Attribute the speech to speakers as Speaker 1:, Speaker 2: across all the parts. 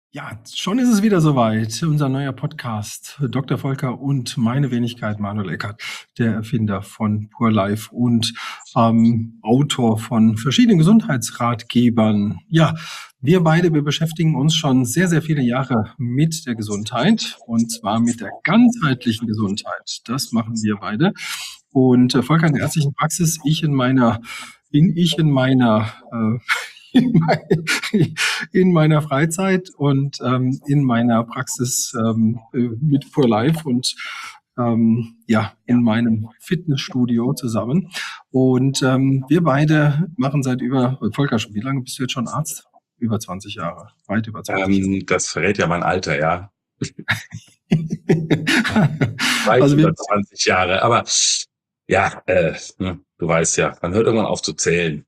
Speaker 1: Ja, schon ist es wieder soweit. Unser neuer Podcast. Dr. Volker und meine Wenigkeit Manuel Eckert, der Erfinder von Pure Life und Autor von verschiedenen Gesundheitsratgebern. Ja, wir beschäftigen uns schon sehr, sehr viele Jahre mit der Gesundheit und zwar mit der ganzheitlichen Gesundheit. Das machen wir beide. Und Volker in der ärztlichen Praxis, ich in meiner in, mein, in meiner Freizeit und in meiner Praxis mit Pure Life und ja, in meinem Fitnessstudio zusammen. Und wir beide machen Volker, schon, wie lange bist du jetzt schon Arzt? Über 20 Jahre, weit über 20 Jahre.
Speaker 2: Das verrät ja mein Alter, ja. Weit
Speaker 1: Also
Speaker 2: über 20 Jahre. Aber ja, du weißt ja, man hört irgendwann auf zu zählen.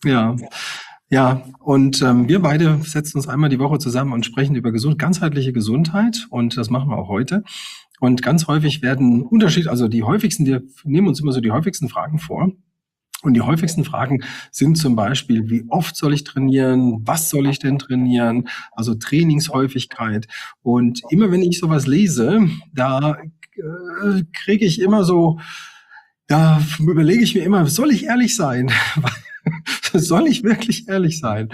Speaker 1: Ja, und wir beide setzen uns einmal die Woche zusammen und sprechen über ganzheitliche Gesundheit und das machen wir auch heute. Und ganz häufig wir nehmen uns immer so die häufigsten Fragen vor. Und die häufigsten Fragen sind zum Beispiel, wie oft soll ich trainieren? Was soll ich denn trainieren? Also Trainingshäufigkeit. Und immer wenn ich sowas lese, da kriege ich immer so, da überlege ich mir immer, soll ich ehrlich sein? Soll ich wirklich ehrlich sein?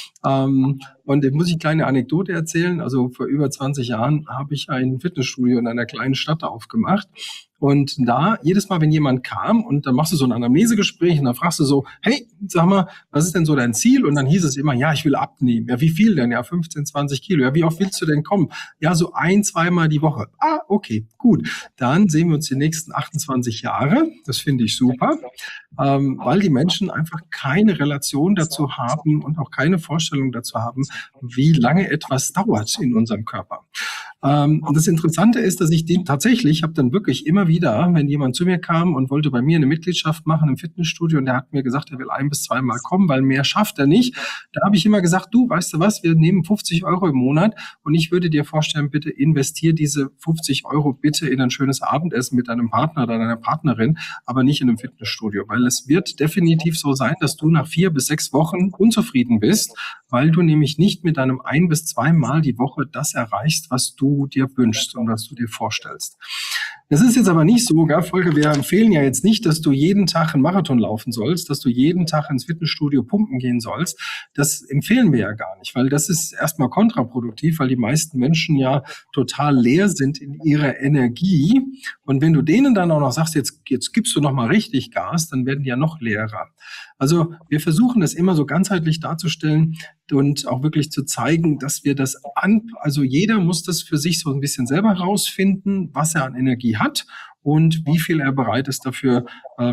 Speaker 1: Und jetzt muss ich eine kleine Anekdote erzählen. Also vor über 20 Jahren habe ich ein Fitnessstudio in einer kleinen Stadt aufgemacht. Und da, jedes Mal, wenn jemand kam und dann machst du so ein Anamnesegespräch und dann fragst du so, hey, sag mal, was ist denn so dein Ziel? Und dann hieß es immer, ja, ich will abnehmen. Ja, wie viel denn? Ja, 15, 20 Kilo. Ja, wie oft willst du denn kommen? Ja, so 1-2 Mal die Woche. Ah, okay, gut. Dann sehen wir uns die nächsten 28 Jahre. Das finde ich super, weil die Menschen einfach keine Relation dazu haben und auch keine Vorstellung dazu haben, wie lange etwas dauert in unserem Körper. Und das Interessante ist, dass ich habe dann wirklich immer wieder, wenn jemand zu mir kam und wollte bei mir eine Mitgliedschaft machen im Fitnessstudio und der hat mir gesagt, er will 1-2 Mal kommen, weil mehr schafft er nicht, da habe ich immer gesagt, du, weißt du was, wir nehmen 50 Euro im Monat und ich würde dir vorstellen, bitte investier diese 50 Euro bitte in ein schönes Abendessen mit deinem Partner oder deiner Partnerin, aber nicht in einem Fitnessstudio, weil es wird definitiv so sein, dass du nach 4 bis 6 Wochen unzufrieden bist, weil du nämlich nicht mit deinem 1-2 Mal die Woche das erreichst, was du dir wünschst und was du dir vorstellst. Das ist jetzt aber nicht so, gell, Volker, wir empfehlen ja jetzt nicht, dass du jeden Tag einen Marathon laufen sollst, dass du jeden Tag ins Fitnessstudio pumpen gehen sollst. Das empfehlen wir ja gar nicht, weil das ist erstmal kontraproduktiv, weil die meisten Menschen ja total leer sind in ihrer Energie. Und wenn du denen dann auch noch sagst, jetzt gibst du noch mal richtig Gas, dann werden die ja noch leerer. Also wir versuchen das immer so ganzheitlich darzustellen und auch wirklich zu zeigen, dass wir also jeder muss das für sich so ein bisschen selber herausfinden, was er an Energie hat und wie viel er bereit ist dafür,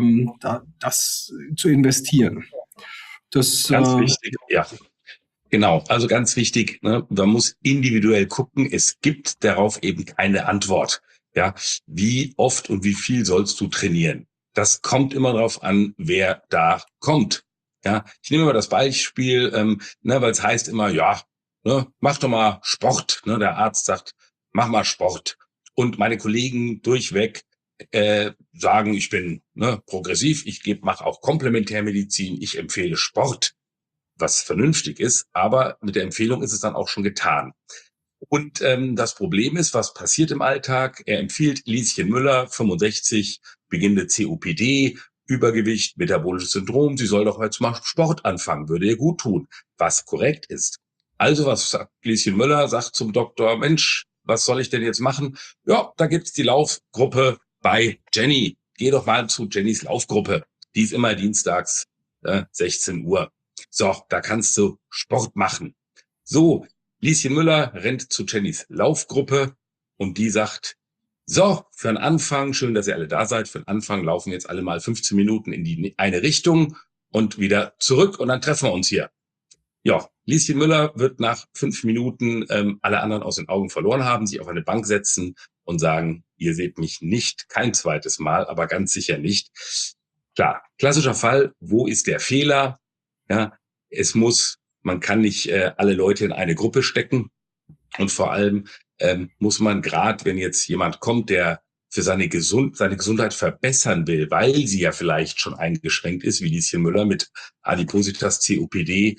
Speaker 1: das zu investieren.
Speaker 2: Ganz wichtig, ja. Genau, also ganz wichtig, ne, man muss individuell gucken, es gibt darauf eben keine Antwort. Ja, wie oft und wie viel sollst du trainieren? Das kommt immer darauf an, wer da kommt. Ja, ich nehme mal das Beispiel, weil es heißt immer, ja, mach doch mal Sport. Ne, der Arzt sagt, mach mal Sport. Und meine Kollegen durchweg sagen, ich bin progressiv, mache auch Komplementärmedizin, ich empfehle Sport, was vernünftig ist, aber mit der Empfehlung ist es dann auch schon getan. Und das Problem ist, was passiert im Alltag? Er empfiehlt Lieschen Müller, 65, beginnende COPD, Übergewicht, metabolisches Syndrom, sie soll doch jetzt mal Sport anfangen, würde ihr gut tun, was korrekt ist. Also was sagt Lieschen Müller? Sagt zum Doktor, Mensch, was soll ich denn jetzt machen? Ja, da gibt's die Laufgruppe bei Jenny. Geh doch mal zu Jennys Laufgruppe. Die ist immer dienstags 16 Uhr. So, da kannst du Sport machen. So, Lieschen Müller rennt zu Jennys Laufgruppe und die sagt, so, für einen Anfang, schön, dass ihr alle da seid, für einen Anfang laufen wir jetzt alle mal 15 Minuten in die eine Richtung und wieder zurück und dann treffen wir uns hier. Ja, Lieschen Müller wird nach 5 Minuten alle anderen aus den Augen verloren haben, sich auf eine Bank setzen und sagen, ihr seht mich nicht, kein zweites Mal, aber ganz sicher nicht. Klar, klassischer Fall, wo ist der Fehler? Ja, man kann nicht alle Leute in eine Gruppe stecken und vor allem muss man gerade, wenn jetzt jemand kommt, der für seine Gesundheit verbessern will, weil sie ja vielleicht schon eingeschränkt ist, wie Lieschen Müller mit Adipositas, COPD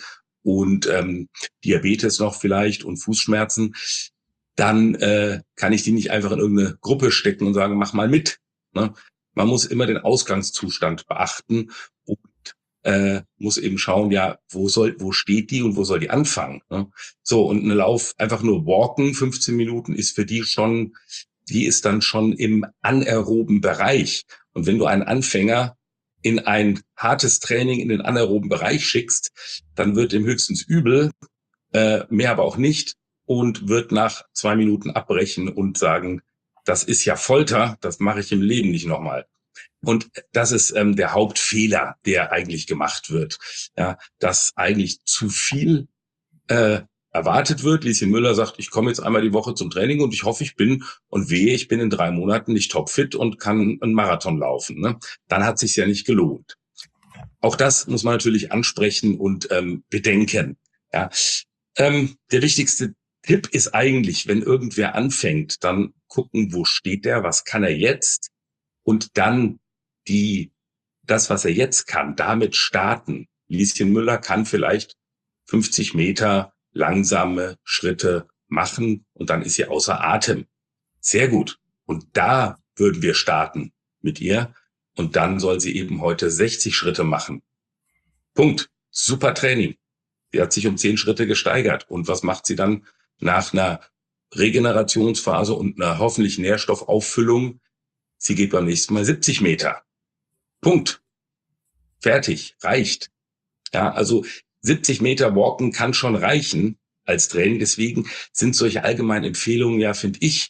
Speaker 2: und Diabetes noch vielleicht und Fußschmerzen, dann kann ich die nicht einfach in irgendeine Gruppe stecken und sagen, mach mal mit. Ne? Man muss immer den Ausgangszustand beachten und muss eben schauen, ja, wo steht die und wo soll die anfangen? Ne? So, und eine Lauf, einfach nur walken, 15 Minuten ist für die ist dann schon im anaeroben Bereich. Und wenn du einen Anfänger in ein hartes Training in den anaeroben Bereich schickst, dann wird ihm höchstens übel, mehr aber auch nicht, und wird nach 2 Minuten abbrechen und sagen, das ist ja Folter, das mache ich im Leben nicht nochmal. Und das ist der Hauptfehler, der eigentlich gemacht wird, ja, dass eigentlich zu viel erwartet wird. Lieschen Müller sagt, ich komme jetzt einmal die Woche zum Training und ich hoffe, ich bin in 3 Monaten nicht topfit und kann einen Marathon laufen. Ne? Dann hat es sich ja nicht gelohnt. Auch das muss man natürlich ansprechen und bedenken. Ja. Der wichtigste Tipp ist eigentlich, wenn irgendwer anfängt, dann gucken, wo steht der, was kann er jetzt, und dann das, was er jetzt kann, damit starten. Lieschen Müller kann vielleicht 50 Meter langsame Schritte machen und dann ist sie außer Atem. Sehr gut. Und da würden wir starten mit ihr. Und dann soll sie eben heute 60 Schritte machen. Punkt. Super Training. Sie hat sich um 10 Schritte gesteigert. Und was macht sie dann nach einer Regenerationsphase und einer hoffentlich Nährstoffauffüllung? Sie geht beim nächsten Mal 70 Meter. Punkt. Fertig. Reicht. Ja, also 70 Meter walken kann schon reichen als Training. Deswegen sind solche allgemeinen Empfehlungen, ja, finde ich,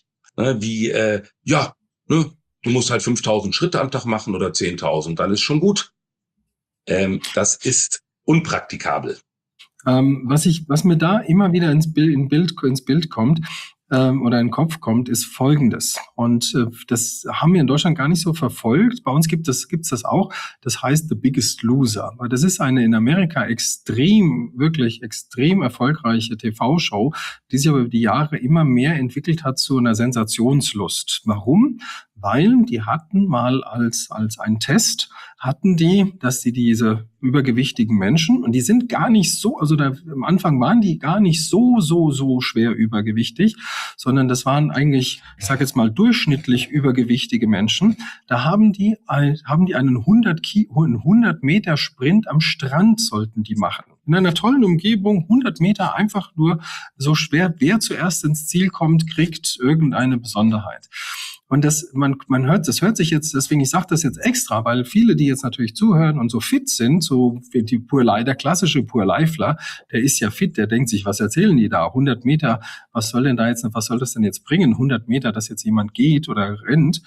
Speaker 2: du musst halt 5.000 Schritte am Tag machen oder 10.000, dann ist schon gut. Das ist unpraktikabel.
Speaker 1: Was mir da immer wieder ins Bild kommt, oder in den Kopf kommt, ist Folgendes. Und das haben wir in Deutschland gar nicht so verfolgt. Bei uns gibt's das auch. Das heißt The Biggest Loser. Weil das ist eine in Amerika wirklich extrem erfolgreiche TV-Show, die sich über die Jahre immer mehr entwickelt hat zu einer Sensationslust. Warum? Weil die hatten mal als einen Test, dass sie diese übergewichtigen Menschen, und die sind gar nicht so, also am Anfang waren die gar nicht so schwer übergewichtig, sondern das waren eigentlich, ich sage jetzt mal, durchschnittlich übergewichtige Menschen. Da haben die einen 100 Meter Sprint am Strand sollten die machen. In einer tollen Umgebung, 100 Meter einfach nur so schwer. Wer zuerst ins Ziel kommt, kriegt irgendeine Besonderheit. Und das hört sich jetzt, deswegen, ich sage das jetzt extra, weil viele, die jetzt natürlich zuhören und so fit sind, so wie der klassische Pur-Leifler, der ist ja fit, der denkt sich, was erzählen die da? 100 Meter, was soll das denn jetzt bringen? 100 Meter, dass jetzt jemand geht oder rennt.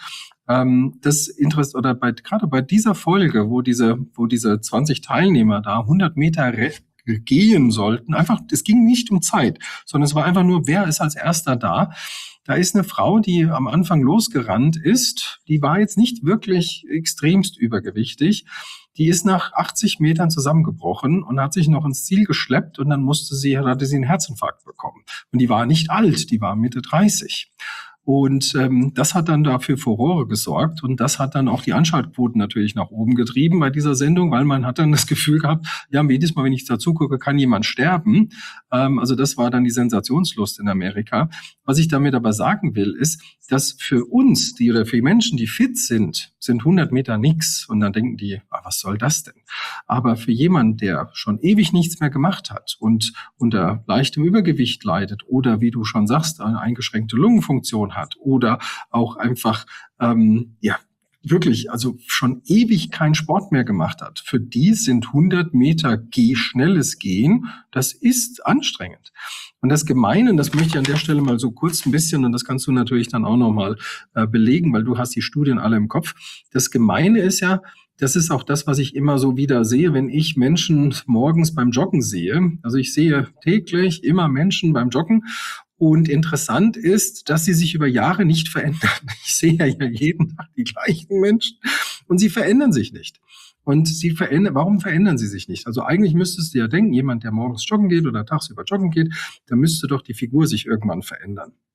Speaker 1: Gerade bei dieser Folge, wo diese 20 Teilnehmer da 100 Meter gehen sollten, es ging nicht um Zeit, sondern es war einfach nur, wer ist als erster da? Da ist eine Frau, die am Anfang losgerannt ist, die war jetzt nicht wirklich extremst übergewichtig. Die ist nach 80 Metern zusammengebrochen und hat sich noch ins Ziel geschleppt und dann hatte sie einen Herzinfarkt bekommen. Und die war nicht alt, die war Mitte 30. Und das hat dann dafür Furore gesorgt und das hat dann auch die Anschaltquoten natürlich nach oben getrieben bei dieser Sendung, weil man hat dann das Gefühl gehabt, ja, jedes Mal, wenn ich dazu gucke, kann jemand sterben. Also das war dann die Sensationslust in Amerika. Was ich damit aber sagen will, ist, dass für uns, für die Menschen, die fit sind 100 Meter nix. Und dann denken die, was soll das denn? Aber für jemanden, der schon ewig nichts mehr gemacht hat und unter leichtem Übergewicht leidet oder, wie du schon sagst, eine eingeschränkte Lungenfunktion hat oder auch einfach, wirklich, also schon ewig keinen Sport mehr gemacht hat. Für die sind 100 Meter schnelles Gehen, das ist anstrengend. Und das Gemeine, das möchte ich an der Stelle mal so kurz ein bisschen, und das kannst du natürlich dann auch nochmal belegen, weil du hast die Studien alle im Kopf. Das Gemeine ist ja, das ist auch das, was ich immer so wieder sehe, wenn ich Menschen morgens beim Joggen sehe. Also ich sehe täglich immer Menschen beim Joggen. Und interessant ist, dass sie sich über Jahre nicht verändern. Ich sehe ja jeden Tag die gleichen Menschen und sie verändern sich nicht. Und warum verändern sie sich nicht? Also eigentlich müsstest du ja denken, jemand, der morgens joggen geht oder tagsüber joggen geht, da müsste doch die Figur sich irgendwann verändern.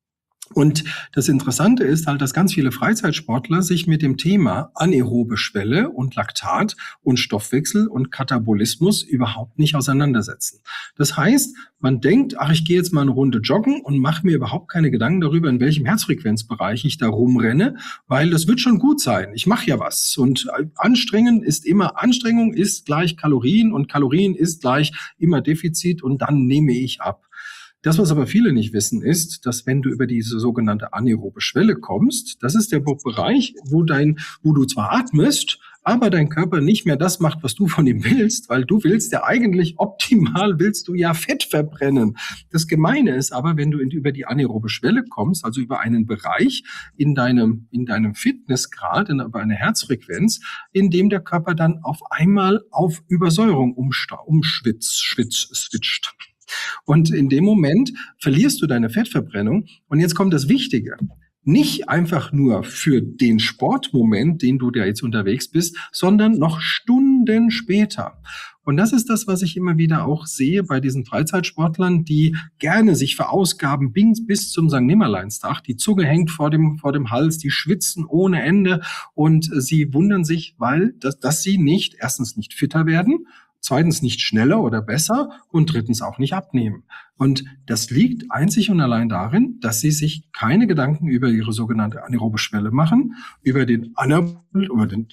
Speaker 1: Und das Interessante ist halt, dass ganz viele Freizeitsportler sich mit dem Thema anaerobe Schwelle und Laktat und Stoffwechsel und Katabolismus überhaupt nicht auseinandersetzen. Das heißt, man denkt, ach, ich gehe jetzt mal eine Runde joggen und mache mir überhaupt keine Gedanken darüber, in welchem Herzfrequenzbereich ich da rumrenne, weil das wird schon gut sein. Ich mache ja was. Und Anstrengung ist gleich Kalorien und Kalorien ist gleich immer Defizit und dann nehme ich ab. Das, was aber viele nicht wissen, ist, dass wenn du über diese sogenannte anaerobe Schwelle kommst, das ist der Bereich, wo du zwar atmest, aber dein Körper nicht mehr das macht, was du von ihm willst, weil du willst ja eigentlich optimal, willst du ja Fett verbrennen. Das Gemeine ist aber, wenn du über die anaerobe Schwelle kommst, also über einen Bereich in deinem Fitnessgrad, über eine Herzfrequenz, in dem der Körper dann auf einmal auf Übersäuerung switcht. Und in dem Moment verlierst du deine Fettverbrennung. Und jetzt kommt das Wichtige. Nicht einfach nur für den Sportmoment, den du da jetzt unterwegs bist, sondern noch Stunden später. Und das ist das, was ich immer wieder auch sehe bei diesen Freizeitsportlern, die gerne sich verausgaben bis zum St. Nimmerleinstag. Die Zunge hängt vor dem Hals, die schwitzen ohne Ende und sie wundern sich, dass sie erstens nicht fitter werden, zweitens nicht schneller oder besser und drittens auch nicht abnehmen. Und das liegt einzig und allein darin, dass sie sich keine Gedanken über ihre sogenannte anaerobe Schwelle machen, über den anabolen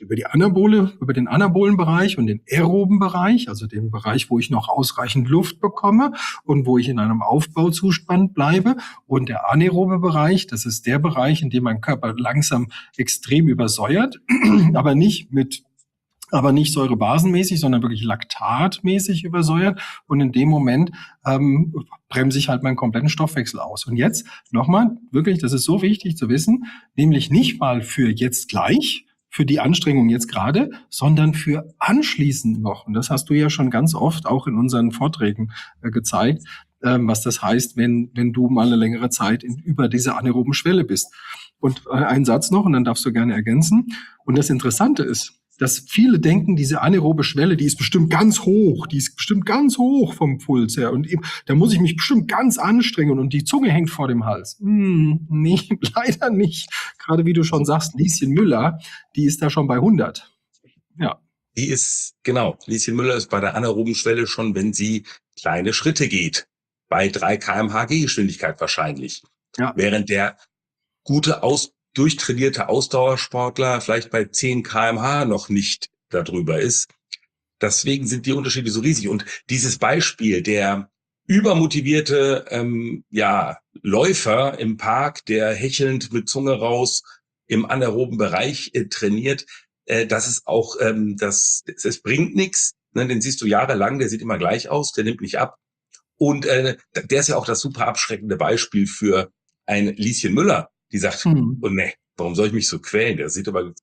Speaker 1: Bereich und den aeroben Bereich, also den Bereich, wo ich noch ausreichend Luft bekomme und wo ich in einem Aufbauzustand bleibe. Und der anaerobe Bereich, das ist der Bereich, in dem mein Körper langsam extrem übersäuert, aber nicht säurebasenmäßig, sondern wirklich laktatmäßig übersäuert. Und in dem Moment bremse ich halt meinen kompletten Stoffwechsel aus. Und jetzt nochmal, wirklich, das ist so wichtig zu wissen, nämlich nicht mal für jetzt gleich, für die Anstrengung jetzt gerade, sondern für anschließend noch. Und das hast du ja schon ganz oft auch in unseren Vorträgen gezeigt, was das heißt, wenn du mal eine längere Zeit über dieser anaeroben Schwelle bist. Und einen Satz noch, und dann darfst du gerne ergänzen. Und das Interessante ist, dass viele denken, diese anaerobe Schwelle, die ist bestimmt ganz hoch vom Puls her und da muss ich mich bestimmt ganz anstrengen und die Zunge hängt vor dem Hals. Nee, leider nicht. Gerade wie du schon sagst, Lieschen Müller, die ist da schon bei 100. Ja.
Speaker 2: Lieschen Müller ist bei der anaeroben Schwelle schon, wenn sie kleine Schritte geht, bei 3 km/h Gehgeschwindigkeit wahrscheinlich. Ja. Während der durchtrainierte Ausdauersportler vielleicht bei 10 km/h noch nicht darüber ist. Deswegen sind die Unterschiede so riesig. Und dieses Beispiel, der übermotivierte Läufer im Park, der hechelnd mit Zunge raus im anaeroben Bereich trainiert, das ist auch, es bringt nichts. Ne, den siehst du jahrelang, der sieht immer gleich aus, der nimmt nicht ab. Und der ist ja auch das super abschreckende Beispiel für ein Lieschen Müller, die sagt, oh nee, warum soll ich mich so quälen? Das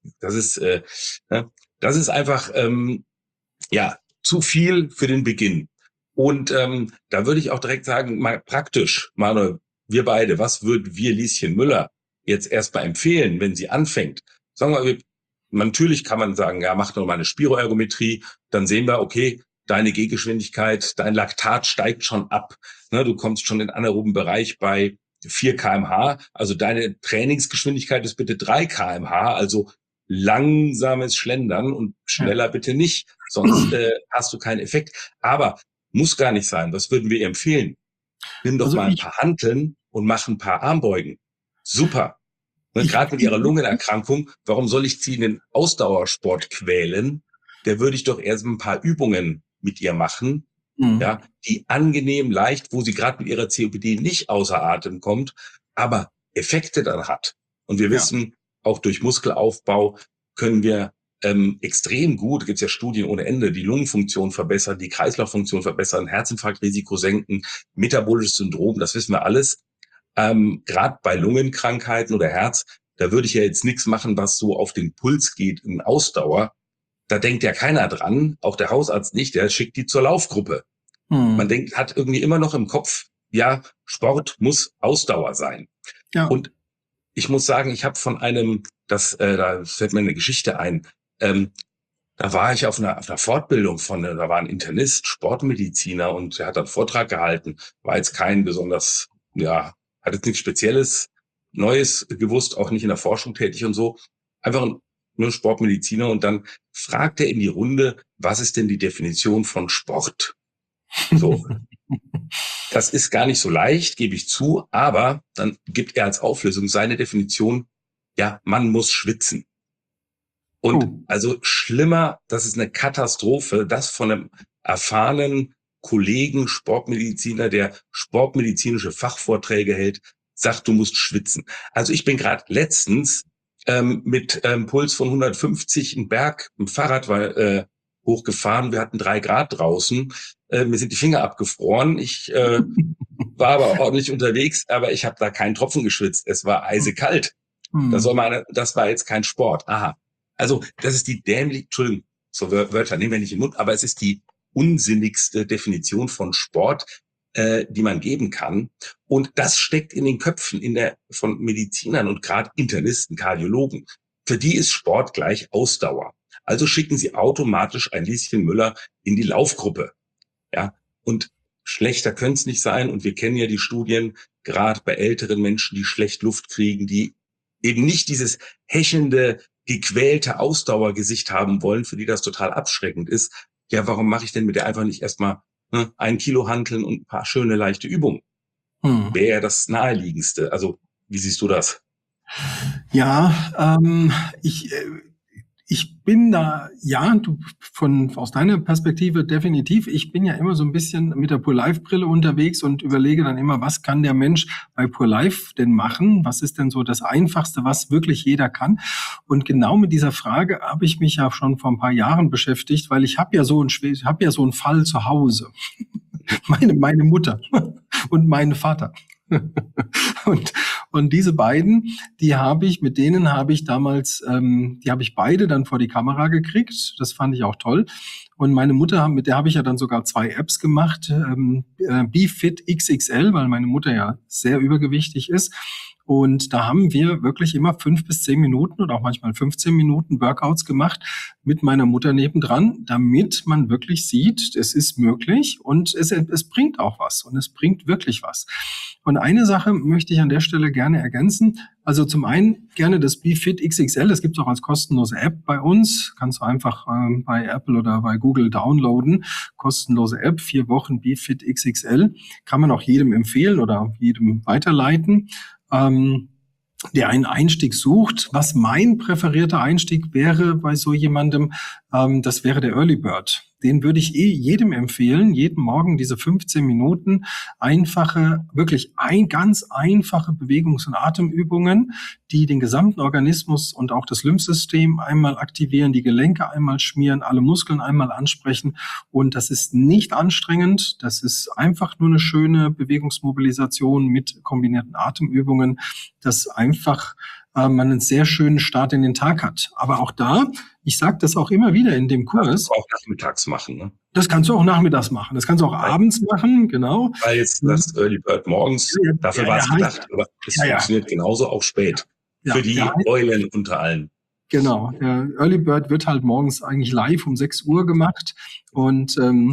Speaker 2: ist einfach zu viel für den Beginn. Und da würde ich auch direkt sagen, mal praktisch, Manuel, wir beide, was würden wir Lieschen Müller jetzt erstmal empfehlen, wenn sie anfängt? Sagen wir, natürlich kann man sagen, ja, mach doch mal eine Spiroergometrie, dann sehen wir, okay, deine Gehgeschwindigkeit, dein Laktat steigt schon ab. Ne, du kommst schon in den anaeroben Bereich bei 4 km/h, also deine Trainingsgeschwindigkeit ist bitte 3 km/h, also langsames Schlendern und schneller bitte nicht, sonst hast du keinen Effekt. Aber muss gar nicht sein. Was würden wir ihr empfehlen? Nimm doch mal ein paar Hanteln und mach ein paar Armbeugen. Super. Gerade mit ihrer Lungenerkrankung, warum soll ich sie in den Ausdauersport quälen? Der würde ich doch erst ein paar Übungen mit ihr machen, ja, die angenehm leicht, wo sie gerade mit ihrer COPD nicht außer Atem kommt, aber Effekte dann hat. Und wir wissen, auch durch Muskelaufbau können wir extrem gut, gibt es ja Studien ohne Ende, die Lungenfunktion verbessern, die Kreislauffunktion verbessern, Herzinfarktrisiko senken, metabolisches Syndrom, das wissen wir alles. Gerade bei Lungenkrankheiten oder Herz, da würde ich ja jetzt nichts machen, was so auf den Puls geht in Ausdauer. Da denkt ja keiner dran, auch der Hausarzt nicht, der schickt die zur Laufgruppe. Man hat irgendwie immer noch im Kopf, ja, Sport muss Ausdauer sein. Ja. Und ich muss sagen, ich habe von einem, da fällt mir eine Geschichte ein, da war ich auf einer Fortbildung da war ein Internist, Sportmediziner und er hat einen Vortrag gehalten, war jetzt kein besonders, hat jetzt nichts Spezielles Neues gewusst, auch nicht in der Forschung tätig und so. Einfach nur Sportmediziner. Und dann fragt er in die Runde, was ist denn die Definition von Sport? So. Das ist gar nicht so leicht, gebe ich zu, aber dann gibt er als Auflösung seine Definition, ja, man muss schwitzen. Und also schlimmer, das ist eine Katastrophe, das von einem erfahrenen Kollegen, Sportmediziner, der sportmedizinische Fachvorträge hält, sagt, du musst schwitzen. Also ich bin gerade letztens mit Puls von 150 einen Berg, im Fahrrad hochgefahren. Wir hatten 3 Grad draußen. Mir sind die Finger abgefroren. Ich war aber ordentlich unterwegs, aber ich habe da keinen Tropfen geschwitzt. Es war eisekalt. Das war jetzt kein Sport. Aha. Also das ist die Entschuldigung, so Wörter nehmen wir nicht in den Mund, aber es ist die unsinnigste Definition von Sport, die man geben kann. Und das steckt in den Köpfen von Medizinern und gerade Internisten, Kardiologen. Für die ist Sport gleich Ausdauer. Also schicken sie automatisch ein Lieschen Müller in die Laufgruppe. Ja, und schlechter könnte es nicht sein. Und wir kennen ja die Studien, gerade bei älteren Menschen, die schlecht Luft kriegen, die eben nicht dieses hechelnde, gequälte Ausdauergesicht haben wollen, für die das total abschreckend ist. Ja, warum mache ich denn mit der einfach nicht erstmal 1 Kilo Hanteln und ein paar schöne, leichte Übungen? Wäre das naheliegendste. Also, wie siehst du das?
Speaker 1: Ja, ich bin da, ja, aus deiner Perspektive definitiv. Ich bin ja immer so ein bisschen mit der Pure-Life-Brille unterwegs und überlege dann immer, was kann der Mensch bei Pure-Life denn machen? Was ist denn so das Einfachste, was wirklich jeder kann? Und genau mit dieser Frage habe ich mich ja schon vor ein paar Jahren beschäftigt, weil ich habe ja so einen Fall zu Hause. Meine Mutter und mein Vater. Und diese beiden, mit denen habe ich damals, die habe ich beide dann vor die Kamera gekriegt. Das fand ich auch toll. Und meine Mutter, mit der habe ich ja dann sogar 2 Apps gemacht. BeFit XXL, weil meine Mutter ja sehr übergewichtig ist. Und da haben wir wirklich immer 5 bis 10 Minuten oder auch manchmal 15 Minuten Workouts gemacht mit meiner Mutter nebendran, damit man wirklich sieht, es ist möglich und es bringt auch was und es bringt wirklich was. Und eine Sache möchte ich an der Stelle gerne ergänzen. Also zum einen gerne das BeFit XXL, das gibt es auch als kostenlose App bei uns. Kannst du einfach bei Apple oder bei Google downloaden. Kostenlose App, 4 Wochen BeFit XXL. Kann man auch jedem empfehlen oder jedem weiterleiten, der einen Einstieg sucht. Was mein präferierter Einstieg wäre bei so jemandem, das wäre der Early Bird. Den würde ich jedem empfehlen, jeden Morgen diese 15 Minuten ganz einfache Bewegungs- und Atemübungen, die den gesamten Organismus und auch das Lymphsystem einmal aktivieren, die Gelenke einmal schmieren, alle Muskeln einmal ansprechen. Und das ist nicht anstrengend. Das ist einfach nur eine schöne Bewegungsmobilisation mit kombinierten Atemübungen, das einfach man einen sehr schönen Start in den Tag hat. Aber auch da, ich sage das auch immer wieder in dem Kurs. Das
Speaker 2: kannst du auch nachmittags machen, ne?
Speaker 1: Das kannst du auch nachmittags machen. Das kannst du auch abends machen, genau.
Speaker 2: Weil jetzt das Early Bird morgens, dafür war es gedacht, aber es funktioniert genauso auch spät. Für die Eulen unter allen.
Speaker 1: Genau. Der Early Bird wird halt morgens eigentlich live um 6 Uhr gemacht und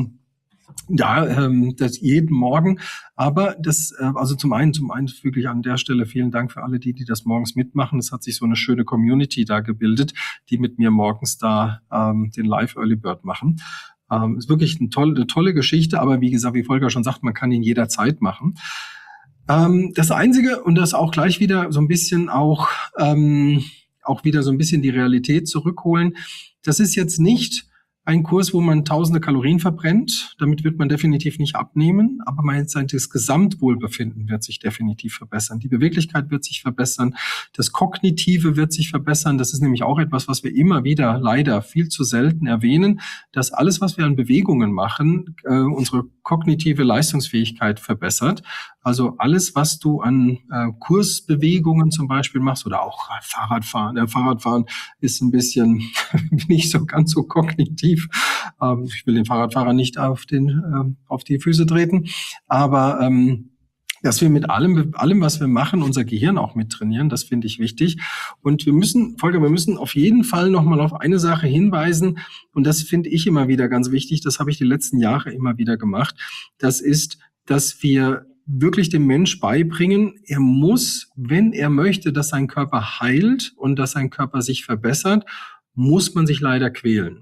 Speaker 1: das jeden Morgen. Aber also zum einen wirklich an der Stelle vielen Dank für alle, die das morgens mitmachen. Es hat sich so eine schöne Community da gebildet, die mit mir morgens da den Live Early Bird machen. Ist wirklich eine tolle Geschichte, aber wie gesagt, wie Volker schon sagt, man kann ihn jederzeit machen. Das Einzige, und das auch gleich wieder so ein bisschen auch wieder so ein bisschen die Realität zurückholen, das ist jetzt nicht ein Kurs, wo man tausende Kalorien verbrennt. Damit wird man definitiv nicht abnehmen, aber das Gesamtwohlbefinden wird sich definitiv verbessern. Die Beweglichkeit wird sich verbessern, das Kognitive wird sich verbessern. Das ist nämlich auch etwas, was wir immer wieder leider viel zu selten erwähnen, dass alles, was wir an Bewegungen machen, unsere kognitive Leistungsfähigkeit verbessert. Also alles, was du an Kursbewegungen zum Beispiel machst oder auch Fahrradfahren. Fahrradfahren ist ein bisschen nicht so ganz so kognitiv. Ich will den Fahrradfahrer nicht auf die Füße treten, aber dass wir mit allem, was wir machen, unser Gehirn auch mittrainieren, das finde ich wichtig. Und wir müssen auf jeden Fall nochmal auf eine Sache hinweisen. Und das finde ich immer wieder ganz wichtig. Das habe ich die letzten Jahre immer wieder gemacht. Das ist, dass wir wirklich dem Mensch beibringen, er muss wenn er möchte, dass sein Körper heilt und dass sein Körper sich verbessert, muss man sich leider quälen.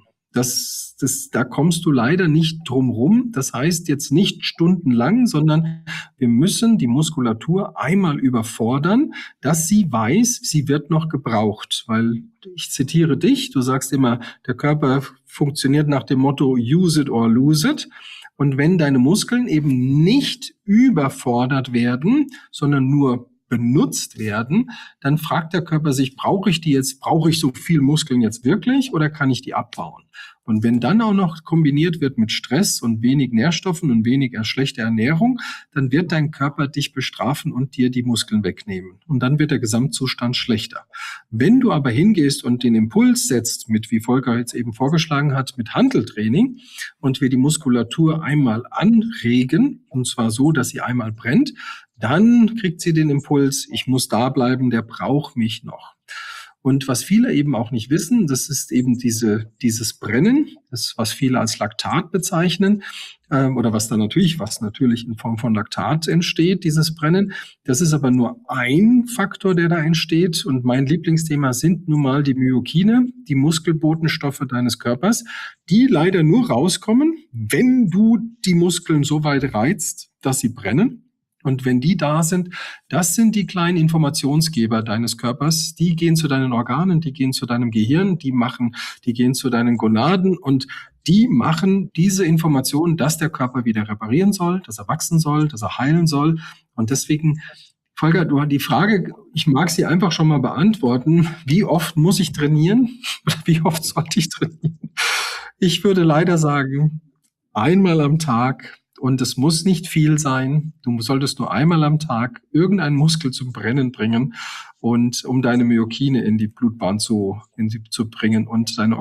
Speaker 1: Da kommst du leider nicht drum rum. Das heißt jetzt nicht stundenlang, sondern wir müssen die Muskulatur einmal überfordern, dass sie weiß, sie wird noch gebraucht. Weil ich zitiere dich, du sagst immer, der Körper funktioniert nach dem Motto use it or lose it. Und wenn deine Muskeln eben nicht überfordert werden, sondern nur benutzt werden, dann fragt der Körper sich, brauche ich so viel Muskeln jetzt wirklich oder kann ich die abbauen? Und wenn dann auch noch kombiniert wird mit Stress und wenig Nährstoffen und weniger schlechte Ernährung, dann wird dein Körper dich bestrafen und dir die Muskeln wegnehmen. Und dann wird der Gesamtzustand schlechter. Wenn du aber hingehst und den Impuls setzt, mit, wie Volker jetzt eben vorgeschlagen hat, mit Hanteltraining und wir die Muskulatur einmal anregen, und zwar so, dass sie einmal brennt, dann kriegt sie den Impuls, ich muss da bleiben, der braucht mich noch. Und was viele eben auch nicht wissen, das ist eben dieses Brennen, das, was viele als Laktat bezeichnen, oder was natürlich in Form von Laktat entsteht, dieses Brennen. Das ist aber nur ein Faktor, der da entsteht. Und mein Lieblingsthema sind nun mal die Myokine, die Muskelbotenstoffe deines Körpers, die leider nur rauskommen, wenn du die Muskeln so weit reizt, dass sie brennen. Und wenn die da sind, das sind die kleinen Informationsgeber deines Körpers. Die gehen zu deinen Organen, die gehen zu deinem Gehirn, die gehen zu deinen Gonaden und die machen diese Informationen, dass der Körper wieder reparieren soll, dass er wachsen soll, dass er heilen soll. Und deswegen, Volker, du hast die Frage, ich mag sie einfach schon mal beantworten. Wie oft muss ich trainieren? Wie oft sollte ich trainieren? Ich würde leider sagen, einmal am Tag. Und es muss nicht viel sein. Du solltest nur einmal am Tag irgendeinen Muskel zum Brennen bringen und um deine Myokine in die Blutbahn zu bringen und deinen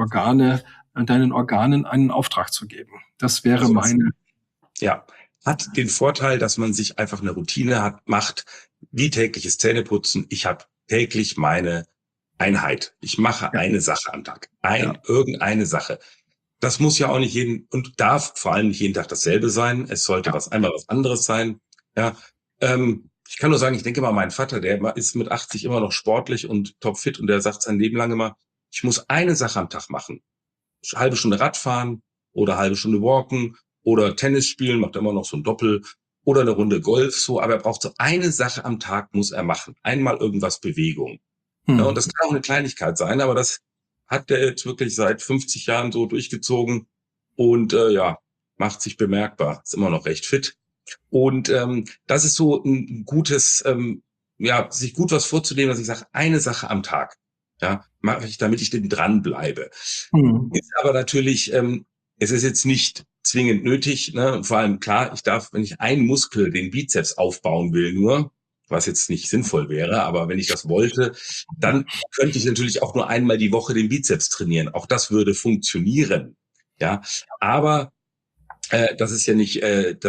Speaker 1: Organen einen Auftrag zu geben. Das wäre meine.
Speaker 2: Ja, hat den Vorteil, dass man sich einfach eine Routine macht, wie tägliches Zähneputzen. Ich habe täglich meine Einheit. Ich mache eine Sache am Tag. Irgendeine Sache. Das muss ja auch nicht darf vor allem nicht jeden Tag dasselbe sein. Es sollte einmal was anderes sein. Ja, ich kann nur sagen, ich denke mal, mein Vater, der ist mit 80 immer noch sportlich und topfit und der sagt sein Leben lang immer, ich muss eine Sache am Tag machen. Eine halbe Stunde Radfahren oder eine halbe Stunde walken oder Tennis spielen, macht immer noch so ein Doppel oder eine Runde Golf, so. Aber er braucht so eine Sache am Tag, muss er machen. Einmal irgendwas Bewegung. Ja, und das kann auch eine Kleinigkeit sein, aber das hat der jetzt wirklich seit 50 Jahren so durchgezogen und macht sich bemerkbar, ist immer noch recht fit. Und das ist so ein gutes, sich gut was vorzunehmen, dass ich sage, eine Sache am Tag, mache ich, damit ich dem dranbleibe. Ist aber natürlich, es ist jetzt nicht zwingend nötig, ne? Und vor allem klar, wenn ich einen Muskel, den Bizeps aufbauen will, nur, was jetzt nicht sinnvoll wäre, aber wenn ich das wollte, dann könnte ich natürlich auch nur einmal die Woche den Bizeps trainieren. Auch das würde funktionieren. Ja, aber das ist ja nicht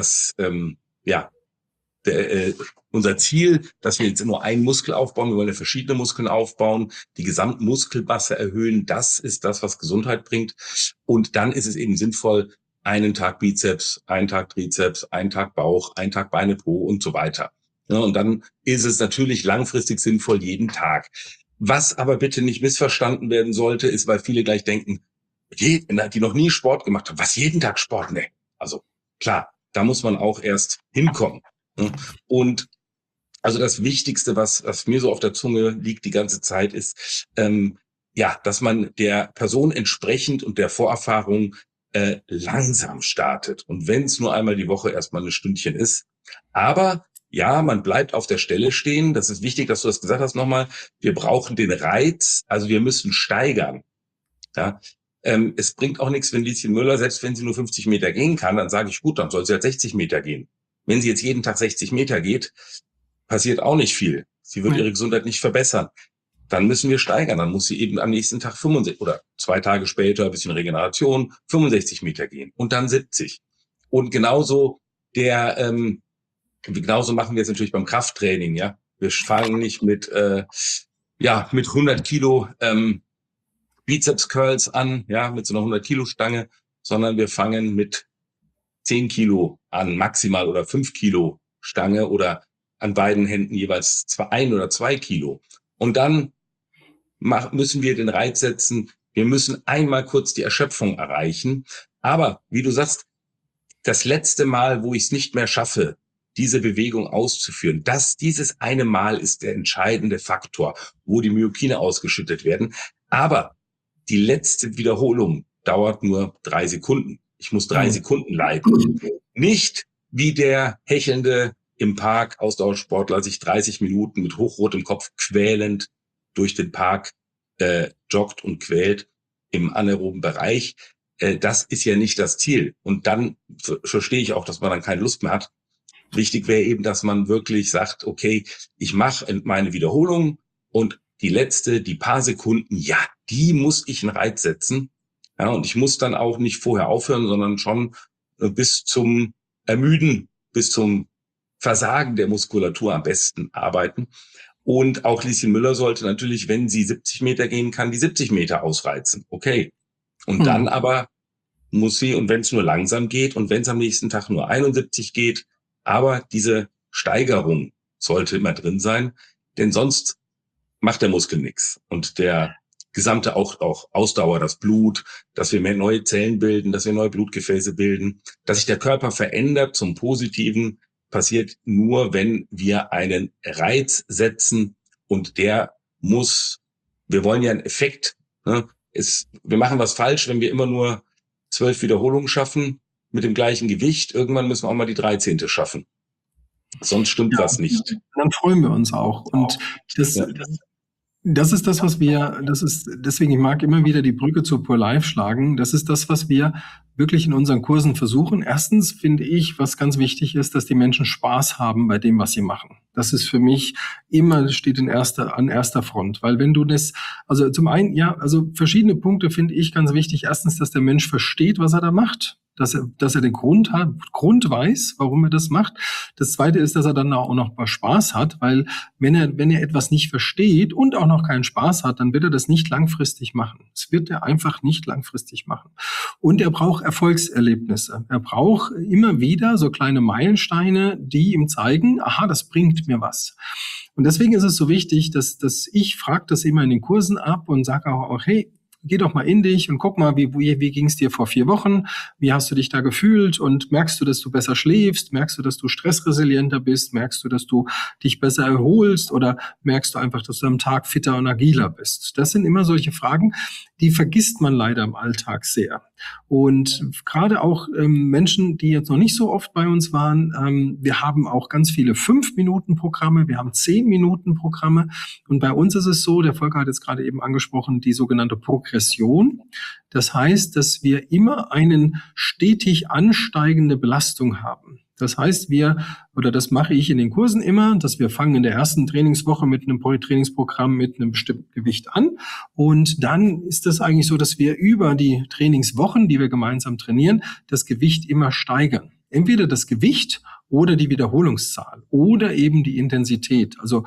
Speaker 2: unser Ziel, dass wir jetzt nur einen Muskel aufbauen. Wir wollen ja verschiedene Muskeln aufbauen, die Gesamtmuskelmasse erhöhen. Das ist das, was Gesundheit bringt. Und dann ist es eben sinnvoll, einen Tag Bizeps, einen Tag Trizeps, einen Tag Bauch, einen Tag Beine, Po und so weiter. Ja, und dann ist es natürlich langfristig sinnvoll, jeden Tag. Was aber bitte nicht missverstanden werden sollte, ist, weil viele gleich denken, die noch nie Sport gemacht haben, was jeden Tag Sport? Nee. Also klar, da muss man auch erst hinkommen. Und also das Wichtigste, was mir so auf der Zunge liegt die ganze Zeit, ist, dass man der Person entsprechend und der Vorerfahrung langsam startet. Und wenn es nur einmal die Woche erstmal ein Stündchen ist. Aber ja, man bleibt auf der Stelle stehen. Das ist wichtig, dass du das gesagt hast nochmal. Wir brauchen den Reiz, also wir müssen steigern. Ja, es bringt auch nichts, wenn Lieschen Müller, selbst wenn sie nur 50 Meter gehen kann, dann sage ich, gut, dann soll sie halt 60 Meter gehen. Wenn sie jetzt jeden Tag 60 Meter geht, passiert auch nicht viel. Sie wird ihre Gesundheit nicht verbessern. Dann müssen wir steigern. Dann muss sie eben am nächsten Tag 65 oder 2 Tage später, ein bisschen Regeneration, 65 Meter gehen und dann 70. Und genauso genauso machen wir es natürlich beim Krafttraining, ja. Wir fangen nicht mit 100 Kilo Bizeps Curls an, mit so einer 100 Kilo Stange, sondern wir fangen mit 10 Kilo an, maximal, oder 5 Kilo Stange oder an beiden Händen jeweils 1 oder 2 Kilo. Und dann müssen wir den Reiz setzen. Wir müssen einmal kurz die Erschöpfung erreichen. Aber wie du sagst, das letzte Mal, wo ich es nicht mehr schaffe, diese Bewegung auszuführen, dieses eine Mal ist der entscheidende Faktor, wo die Myokine ausgeschüttet werden. Aber die letzte Wiederholung dauert nur 3 Sekunden. Ich muss 3 Sekunden leiden. Nicht wie der hechelnde im Park Ausdauersportler sich 30 Minuten mit hochrotem Kopf quälend durch den Park joggt und quält im anaeroben Bereich. Das ist ja nicht das Ziel. Und dann verstehe ich auch, dass man dann keine Lust mehr hat. Wichtig wäre eben, dass man wirklich sagt, okay, ich mache meine Wiederholung und die paar Sekunden, ja, die muss ich einen Reiz setzen. Ja, und ich muss dann auch nicht vorher aufhören, sondern schon bis zum Ermüden, bis zum Versagen der Muskulatur am besten arbeiten. Und auch Lieschen Müller sollte natürlich, wenn sie 70 Meter gehen kann, die 70 Meter ausreizen. Okay. Und dann aber muss sie, und wenn es nur langsam geht und wenn es am nächsten Tag nur 71 geht, aber diese Steigerung sollte immer drin sein, denn sonst macht der Muskel nichts. Und der gesamte auch Ausdauer, das Blut, dass wir mehr neue Zellen bilden, dass wir neue Blutgefäße bilden, dass sich der Körper verändert zum Positiven, passiert nur, wenn wir einen Reiz setzen und wir wollen ja einen Effekt, ne? Wir machen was falsch, wenn wir immer nur 12 Wiederholungen schaffen mit dem gleichen Gewicht. Irgendwann müssen wir auch mal die 13. schaffen. Sonst stimmt was nicht.
Speaker 1: Dann freuen wir uns auch. Und das ist das, deswegen, ich mag immer wieder die Brücke zu Pure Life schlagen. Das ist das, was wir wirklich in unseren Kursen versuchen. Erstens finde ich, was ganz wichtig ist, dass die Menschen Spaß haben bei dem, was sie machen. Das ist für mich immer, steht an erster Front. Weil wenn du also zum einen, verschiedene Punkte finde ich ganz wichtig. Erstens, dass der Mensch versteht, was er da macht. Dass er den Grund weiß, warum er das macht. Das Zweite ist, dass er dann auch noch mal Spaß hat, weil wenn er etwas nicht versteht und auch noch keinen Spaß hat, dann wird er das nicht langfristig machen. Das wird er einfach nicht langfristig machen. Und er braucht Erfolgserlebnisse. Er braucht immer wieder so kleine Meilensteine, die ihm zeigen, aha, das bringt mir was. Und deswegen ist es so wichtig, dass ich frage das immer in den Kursen ab und sage auch, hey, geh doch mal in dich und guck mal, wie ging es dir vor 4 Wochen? Wie hast du dich da gefühlt? Und merkst du, dass du besser schläfst? Merkst du, dass du stressresilienter bist? Merkst du, dass du dich besser erholst? Oder merkst du einfach, dass du am Tag fitter und agiler bist? Das sind immer solche Fragen, die vergisst man leider im Alltag sehr. Und gerade auch Menschen, die jetzt noch nicht so oft bei uns waren, wir haben auch ganz viele 5-Minuten-Programme, wir haben 10-Minuten-Programme. Und bei uns ist es so, der Volker hat jetzt gerade eben angesprochen, die sogenannte Progression. Das heißt, dass wir immer einen stetig ansteigende Belastung haben. Das heißt, das mache ich in den Kursen immer, dass wir fangen in der ersten Trainingswoche mit einem Trainingsprogramm mit einem bestimmten Gewicht an. Und dann ist das eigentlich so, dass wir über die Trainingswochen, die wir gemeinsam trainieren, das Gewicht immer steigern. Entweder das Gewicht oder die Wiederholungszahl oder eben die Intensität. Also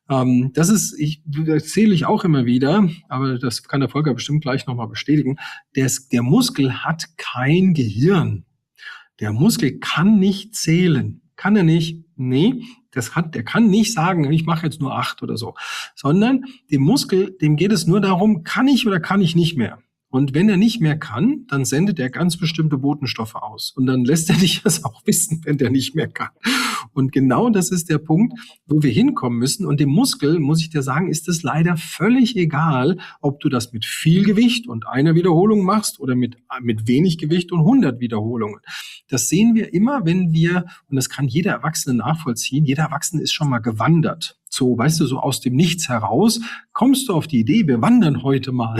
Speaker 1: das erzähle ich auch immer wieder, aber das kann der Volker bestimmt gleich nochmal bestätigen. Der Muskel hat kein Gehirn. Der Muskel kann nicht zählen. Kann er nicht? Nee, der kann nicht sagen, ich mache jetzt nur 8 oder so. Sondern dem Muskel, dem geht es nur darum, kann ich oder kann ich nicht mehr. Und wenn er nicht mehr kann, dann sendet er ganz bestimmte Botenstoffe aus. Und dann lässt er dich das auch wissen, wenn der nicht mehr kann. Und genau das ist der Punkt, wo wir hinkommen müssen. Und dem Muskel, muss ich dir sagen, ist es leider völlig egal, ob du das mit viel Gewicht und einer Wiederholung machst oder mit wenig Gewicht und 100 Wiederholungen. Das sehen wir immer, und das kann jeder Erwachsene nachvollziehen, jeder Erwachsene ist schon mal gewandert. So, weißt du, so aus dem Nichts heraus kommst du auf die Idee, wir wandern heute mal.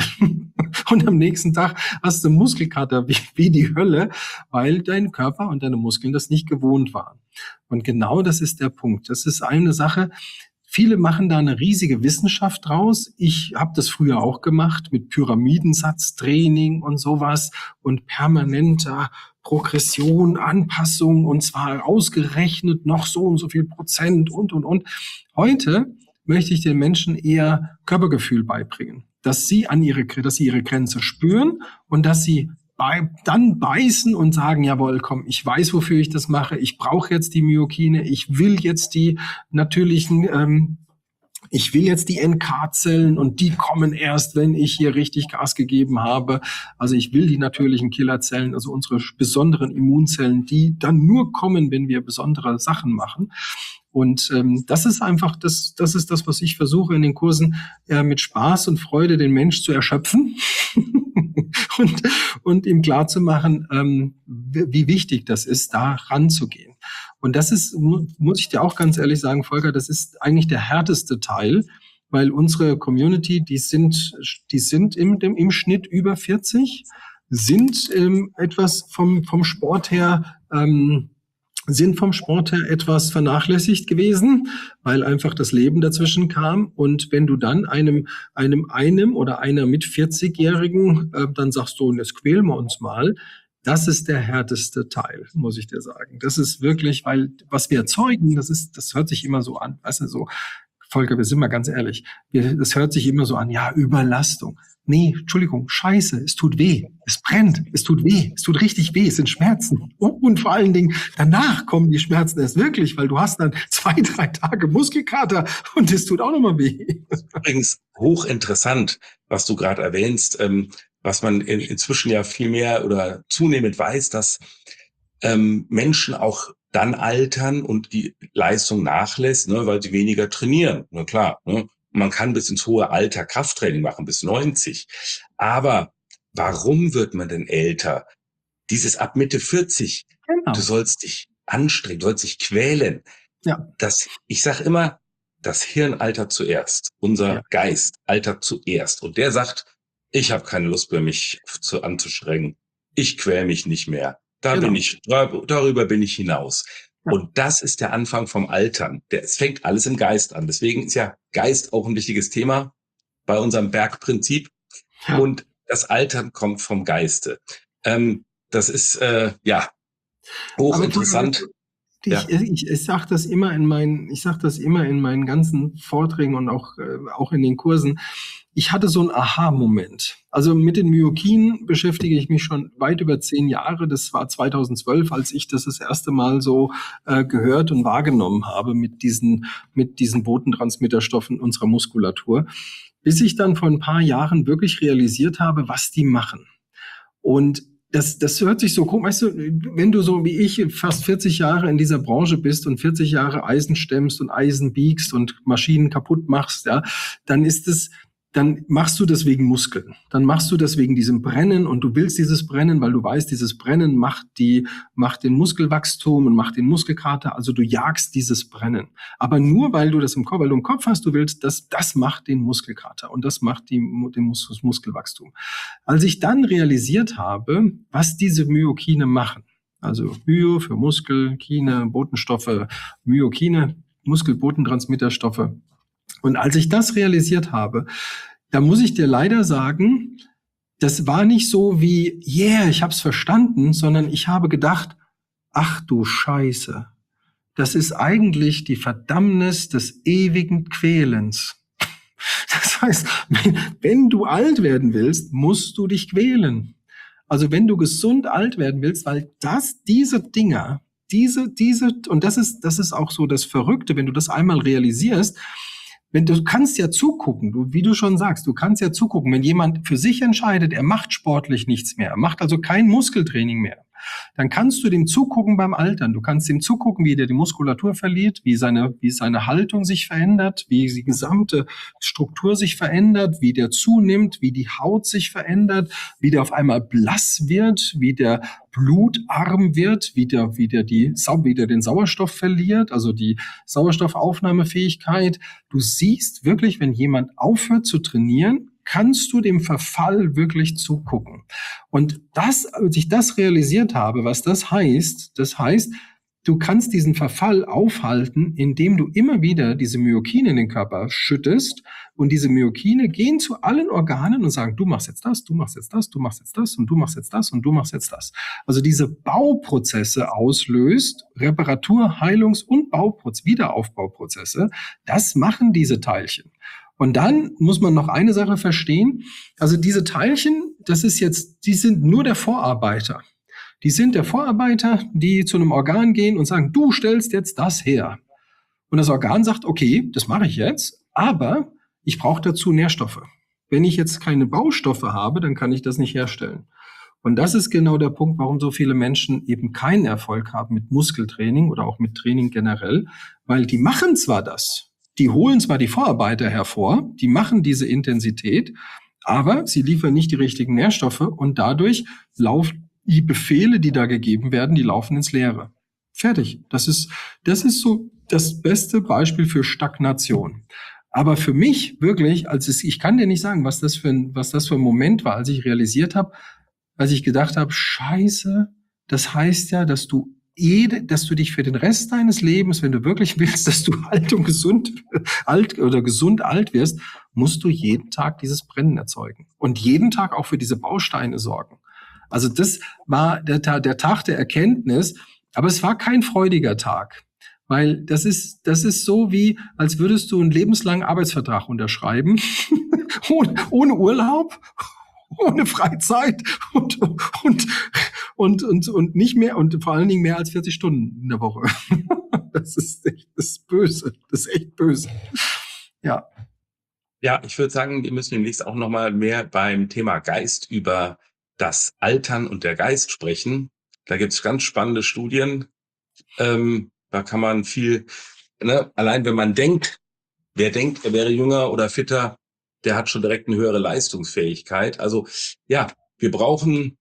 Speaker 1: Und am nächsten Tag hast du Muskelkater wie die Hölle, weil dein Körper und deine Muskeln das nicht gewohnt waren. Und genau das ist der Punkt. Das ist eine Sache. Viele machen da eine riesige Wissenschaft draus. Ich habe das früher auch gemacht mit Pyramidensatztraining und sowas und permanenter Progression, Anpassung und zwar ausgerechnet noch so und so viel Prozent und. Heute möchte ich den Menschen eher Körpergefühl beibringen, dass sie ihre Grenze spüren und dass sie dann beißen und sagen, jawohl, komm, ich weiß, wofür ich das mache, ich brauche jetzt die Myokine, ich will jetzt die natürlichen ich will jetzt die NK-Zellen und die kommen erst, wenn ich hier richtig Gas gegeben habe. Also ich will die natürlichen Killerzellen, also unsere besonderen Immunzellen, die dann nur kommen, wenn wir besondere Sachen machen. Und das ist einfach, das ist das, was ich versuche in den Kursen mit Spaß und Freude den Mensch zu erschöpfen und ihm klarzumachen, wie wichtig das ist, da ranzugehen. Und das ist, muss ich dir auch ganz ehrlich sagen, Volker, das ist eigentlich der härteste Teil, weil unsere Community, die sind im Schnitt über 40, sind etwas vom Sport her etwas vernachlässigt gewesen, weil einfach das Leben dazwischen kam. Und wenn du dann einem oder einer mit 40-Jährigen dann sagst du, jetzt quälen wir uns mal, das ist der härteste Teil, muss ich dir sagen. Das ist wirklich, weil was wir erzeugen, das hört sich immer so an, weißt du, so, Volker, wir sind mal ganz ehrlich, das hört sich immer so an, ja, Überlastung. Nee, Entschuldigung, Scheiße, es tut weh, es brennt, es tut weh, es tut richtig weh, es sind Schmerzen. Und vor allen Dingen, danach kommen die Schmerzen erst wirklich, weil du hast dann 2-3 Tage Muskelkater und es tut auch nochmal weh.
Speaker 2: Übrigens hochinteressant, was du gerade erwähnst, was man inzwischen ja viel mehr oder zunehmend weiß, dass Menschen auch dann altern und die Leistung nachlässt, ne, weil sie weniger trainieren. Na klar, ne? Man kann bis ins hohe Alter Krafttraining machen, bis 90. Aber warum wird man denn älter? Dieses ab Mitte 40.
Speaker 1: Genau.
Speaker 2: Du sollst dich anstrengen, du sollst dich quälen.
Speaker 1: Ja.
Speaker 2: Ich sag immer, das Hirn altert zuerst. Unser Geist altert zuerst. Und der sagt, ich habe keine Lust mehr, mich anzustrengen. Ich quäl mich nicht mehr. Darüber bin ich hinaus. Ja. Und das ist der Anfang vom Altern. Es fängt alles im Geist an. Deswegen ist ja Geist auch ein wichtiges Thema bei unserem Bergprinzip. Ja. Und das Altern kommt vom Geiste. Das ist, hochinteressant.
Speaker 1: Ich sage das immer in meinen ganzen Vorträgen und auch in den Kursen. Ich hatte so einen Aha-Moment. Also mit den Myokinen beschäftige ich mich schon weit über 10 Jahre. Das war 2012, als ich das erste Mal so gehört und wahrgenommen habe mit diesen Botentransmitterstoffen unserer Muskulatur, bis ich dann vor ein paar Jahren wirklich realisiert habe, was die machen. Und das hört sich so komisch, weißt du, wenn du so wie ich fast 40 Jahre in dieser Branche bist und 40 Jahre Eisen stemmst und Eisen biegst und Maschinen kaputt machst, ja, dann machst du das wegen Muskeln. Dann machst du das wegen diesem Brennen und du willst dieses Brennen, weil du weißt, dieses Brennen macht den Muskelwachstum und macht den Muskelkater. Also du jagst dieses Brennen. Aber nur weil du das im Kopf hast, du willst, das macht den Muskelkater und das macht den Muskelwachstum. Als ich dann realisiert habe, was diese Myokine machen, also Myo für Muskel, Kine, Botenstoffe, Myokine, Muskelbotentransmitterstoffe. Und als ich das realisiert habe, da muss ich dir leider sagen, das war nicht so wie, ich hab's verstanden, sondern ich habe gedacht, ach du Scheiße, das ist eigentlich die Verdammnis des ewigen Quälens. Das heißt, wenn du alt werden willst, musst du dich quälen. Also wenn du gesund alt werden willst, weil diese Dinger, und das ist auch so das Verrückte, wenn du das einmal realisierst, du kannst ja zugucken, wie du schon sagst, du kannst ja zugucken, wenn jemand für sich entscheidet, er macht sportlich nichts mehr, macht also kein Muskeltraining mehr, dann kannst du dem zugucken beim Altern. Du kannst dem zugucken, wie der die Muskulatur verliert, wie seine Haltung sich verändert, wie die gesamte Struktur sich verändert, wie der zunimmt, wie die Haut sich verändert, wie der auf einmal blass wird, wie der blutarm wird, wie der den Sauerstoff verliert, also die Sauerstoffaufnahmefähigkeit. Du siehst wirklich, wenn jemand aufhört zu trainieren, kannst du dem Verfall wirklich zugucken. Und als ich das realisiert habe, was das heißt, du kannst diesen Verfall aufhalten, indem du immer wieder diese Myokine in den Körper schüttest und diese Myokine gehen zu allen Organen und sagen, du machst jetzt das, du machst jetzt das, du machst jetzt das und du machst jetzt das und du machst jetzt das. Also diese Bauprozesse auslöst, Reparatur-, Heilungs- und Wiederaufbauprozesse, das machen diese Teilchen. Und dann muss man noch eine Sache verstehen. Also diese Teilchen, die sind nur der Vorarbeiter. Die sind der Vorarbeiter, die zu einem Organ gehen und sagen, du stellst jetzt das her. Und das Organ sagt, okay, das mache ich jetzt, aber ich brauche dazu Nährstoffe. Wenn ich jetzt keine Baustoffe habe, dann kann ich das nicht herstellen. Und das ist genau der Punkt, warum so viele Menschen eben keinen Erfolg haben mit Muskeltraining oder auch mit Training generell, weil die machen zwar das, die holen zwar die Vorarbeiter hervor, die machen diese Intensität, aber sie liefern nicht die richtigen Nährstoffe und dadurch laufen die Befehle, die da gegeben werden, die laufen ins Leere. Fertig. Das ist so das beste Beispiel für Stagnation. Aber für mich wirklich, ich kann dir nicht sagen, was das für ein Moment war, als ich realisiert habe, als ich gedacht habe, Scheiße, das heißt ja, dass du dich für den Rest deines Lebens, wenn du wirklich willst, dass du gesund alt wirst, musst du jeden Tag dieses Brennen erzeugen und jeden Tag auch für diese Bausteine sorgen. Also das war der Tag der Erkenntnis, aber es war kein freudiger Tag, weil das ist so wie, als würdest du einen lebenslangen Arbeitsvertrag unterschreiben, ohne Urlaub, ohne Freizeit und nicht mehr und vor allen Dingen mehr als 40 Stunden in der Woche. Das ist böse. Das ist echt böse. Ja.
Speaker 2: Ja, ich würde sagen, wir müssen demnächst auch noch mal mehr beim Thema Geist über das Altern und der Geist sprechen. Da gibt's ganz spannende Studien. Da kann man viel, allein wenn man denkt, wer denkt, er wäre jünger oder fitter, der hat schon direkt eine höhere Leistungsfähigkeit. Also ja, wir brauchen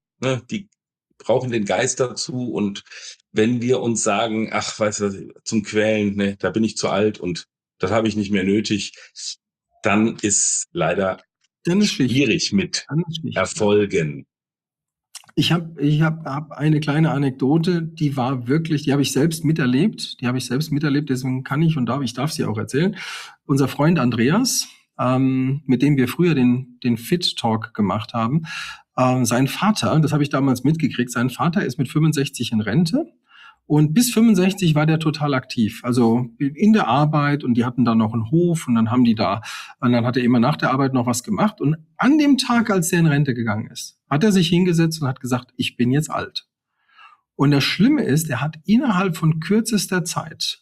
Speaker 2: den Geist dazu. Und wenn wir uns sagen, ach, weißt du, zum Quälen, da bin ich zu alt und das habe ich nicht mehr nötig, dann ist leider schwierig mit Erfolgen.
Speaker 1: Ich hab eine kleine Anekdote, die habe ich selbst miterlebt. Deswegen kann ich und darf sie auch erzählen. Unser Freund Andreas, mit dem wir früher den Fit Talk gemacht haben, sein Vater, das habe ich damals mitgekriegt, sein Vater ist mit 65 in Rente. Und bis 65 war der total aktiv, also in der Arbeit, und die hatten da noch einen Hof und dann hat er immer nach der Arbeit noch was gemacht. Und an dem Tag, als er in Rente gegangen ist, hat er sich hingesetzt und hat gesagt, ich bin jetzt alt. Und das Schlimme ist, er hat innerhalb von kürzester Zeit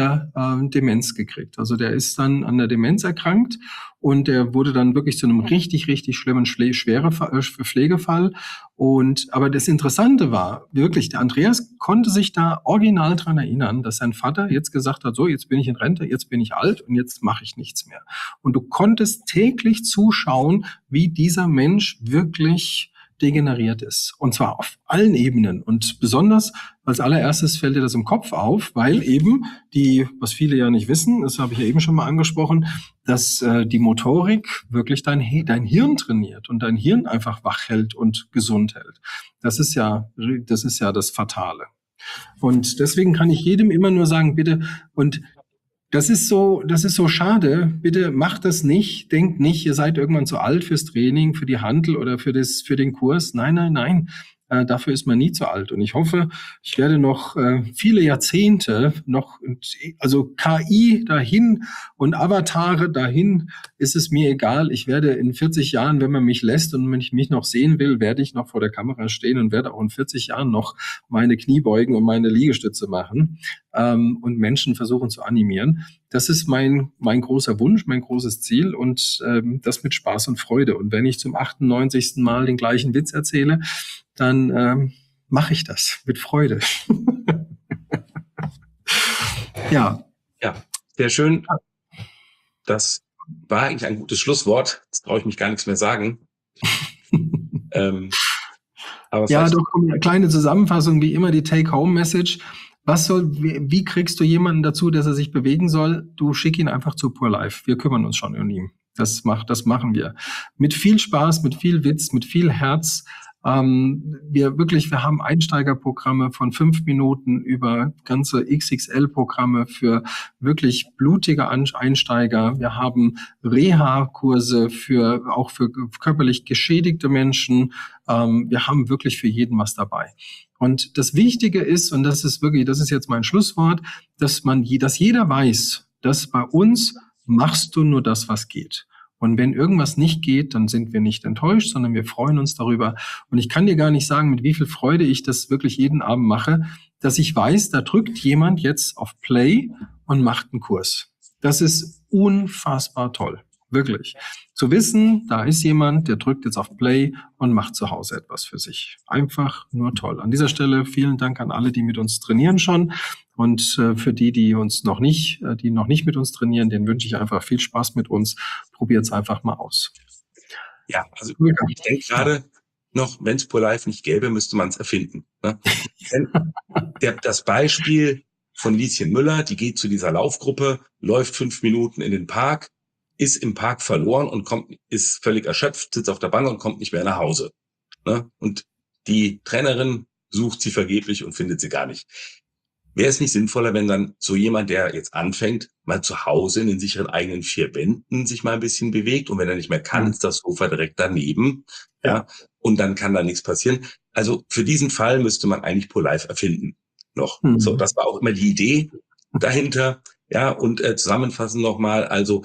Speaker 1: Demenz gekriegt. Also der ist dann an der Demenz erkrankt und der wurde dann wirklich zu einem richtig, richtig schlimmen Pflegefall. Aber das Interessante war wirklich, der Andreas konnte sich da original dran erinnern, dass sein Vater jetzt gesagt hat, so, jetzt bin ich in Rente, jetzt bin ich alt und jetzt mache ich nichts mehr. Und du konntest täglich zuschauen, wie dieser Mensch wirklich degeneriert ist. Und zwar auf allen Ebenen. Und besonders als allererstes fällt dir das im Kopf auf, weil eben was viele ja nicht wissen, das habe ich ja eben schon mal angesprochen, dass die Motorik wirklich dein Hirn trainiert und dein Hirn einfach wach hält und gesund hält. Das ist ja das Fatale. Und deswegen kann ich jedem immer nur sagen, bitte, und das ist so schade. Bitte macht das nicht. Denkt nicht, ihr seid irgendwann zu alt fürs Training, für die Hantel oder für den Kurs. Nein. Dafür ist man nie zu alt. Und ich hoffe, ich werde noch viele Jahrzehnte also KI dahin und Avatare dahin, ist es mir egal. Ich werde in 40 Jahren, wenn man mich lässt und wenn ich mich noch sehen will, werde ich noch vor der Kamera stehen und werde auch in 40 Jahren noch meine Kniebeugen und meine Liegestütze machen und Menschen versuchen zu animieren. Das ist mein großer Wunsch, mein großes Ziel und das mit Spaß und Freude. Und wenn ich zum 98. Mal den gleichen Witz erzähle, dann mache ich das mit Freude. Ja.
Speaker 2: Ja, sehr schön. Das war eigentlich ein gutes Schlusswort. Jetzt brauche ich mich gar nichts mehr sagen.
Speaker 1: Aber ja, doch, eine kleine Zusammenfassung, wie immer die Take-Home-Message. Wie kriegst du jemanden dazu, dass er sich bewegen soll? Du schick ihn einfach zu Pure Life. Wir kümmern uns schon um ihn. Das machen wir. Mit viel Spaß, mit viel Witz, mit viel Herz. Wir haben Einsteigerprogramme von 5 Minuten über ganze XXL-Programme für wirklich blutige Einsteiger. Wir haben Reha-Kurse auch für körperlich geschädigte Menschen. Wir haben wirklich für jeden was dabei. Und das Wichtige ist, und das ist jetzt mein Schlusswort, dass jeder weiß, dass bei uns machst du nur das, was geht. Und wenn irgendwas nicht geht, dann sind wir nicht enttäuscht, sondern wir freuen uns darüber. Und ich kann dir gar nicht sagen, mit wie viel Freude ich das wirklich jeden Abend mache, dass ich weiß, da drückt jemand jetzt auf Play und macht einen Kurs. Das ist unfassbar toll. Wirklich. Zu wissen, da ist jemand, der drückt jetzt auf Play und macht zu Hause etwas für sich. Einfach nur toll. An dieser Stelle vielen Dank an alle, die mit uns trainieren schon. Und für die noch nicht mit uns trainieren, denen wünsche ich einfach viel Spaß mit uns. Probiert es einfach mal aus.
Speaker 2: Ja, also ich denke gerade noch, wenn es ProLife nicht gäbe, müsste man es erfinden. Ne? Das Beispiel von Lieschen Müller, die geht zu dieser Laufgruppe, läuft 5 Minuten in den Park, ist im Park verloren und ist völlig erschöpft, sitzt auf der Bank und kommt nicht mehr nach Hause. Ne? Und die Trainerin sucht sie vergeblich und findet sie gar nicht. Wäre es nicht sinnvoller, wenn dann so jemand, der jetzt anfängt, mal zu Hause in den sicheren eigenen 4 Wänden sich mal ein bisschen bewegt, und wenn er nicht mehr kann, ist das Sofa direkt daneben, ja, und dann kann da nichts passieren. Also für diesen Fall müsste man eigentlich ProLife erfinden noch. So, das war auch immer die Idee dahinter, ja, und zusammenfassend nochmal, also